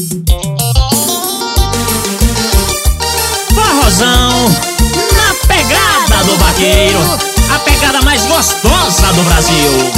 Forrozão na pegada do vaqueiro, a pegada mais gostosa do Brasil.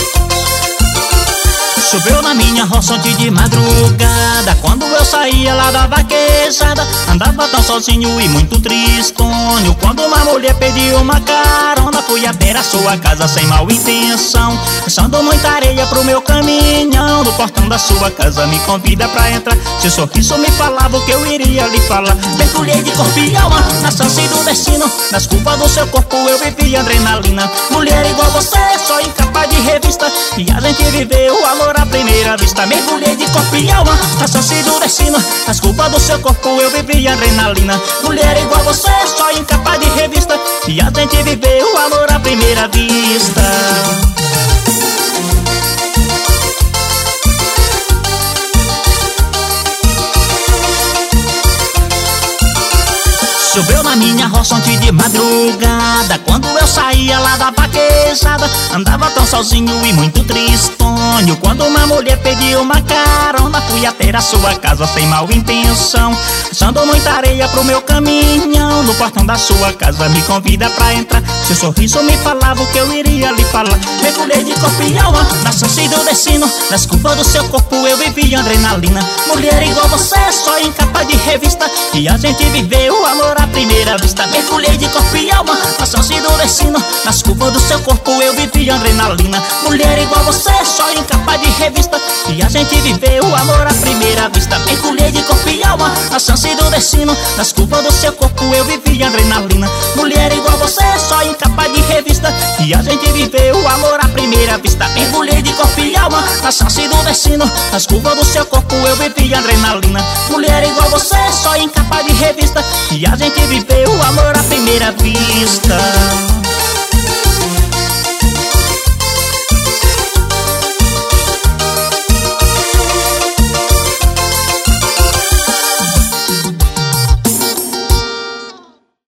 Choveu na minha roça ontem de madrugada, quando eu saía lá da vaquejada. Andava tão sozinho e muito tristonho, quando uma mulher pediu uma carona. Fui até a sua casa sem mal intenção, achando muita areia pro meu caminhão. Do portão da sua casa me convida pra entrar, seu sorriso me falava o que eu iria lhe falar. Mergulhei de corpo e alma na chance do destino, nas curvas do seu corpo eu vivi adrenalina. Mulher igual você, só em capa de revista, e a gente viveu o amor à primeira vista. Mergulhei de corpo e alma na chance do destino, nas curvas do seu corpo eu vivi adrenalina. Mulher igual você, só em capa de revista, e a gente viveu o amor à primeira vista. Choveu na minha roça ontem de madrugada, quando eu saía lá da vaquejada. Andava tão sozinho e muito tristonho, quando uma mulher pediu uma carona. Fui até a sua casa sem mal intenção, achando muita areia pro meu caminhão. No portão da sua casa me convida pra entrar, seu sorriso me falava o que eu iria lhe falar. Mergulhei de corpo e alma na chance do destino, nas curvas do seu corpo eu vivi adrenalina. Mulher igual você, só em capa de revista, e a gente viveu o amor à primeira vista. Mergulhei de corpo e alma na chance do destino, nas curvas do seu corpo eu vivi adrenalina. Mulher igual você, só em capa de revista, e a gente viveu o amor à primeira vista. Mergulhei de corpo e alma na chance do destino, nas curvas do seu corpo eu vivi adrenalina. Mulher igual você, só em capa de revista, e a gente viveu o amor à primeira vista. Mergulhei de corpo e alma na chance do destino, nas curvas do seu corpo eu vivi adrenalina. Mulher igual você, só em capa de revista, e a gente viveu o amor à primeira vista.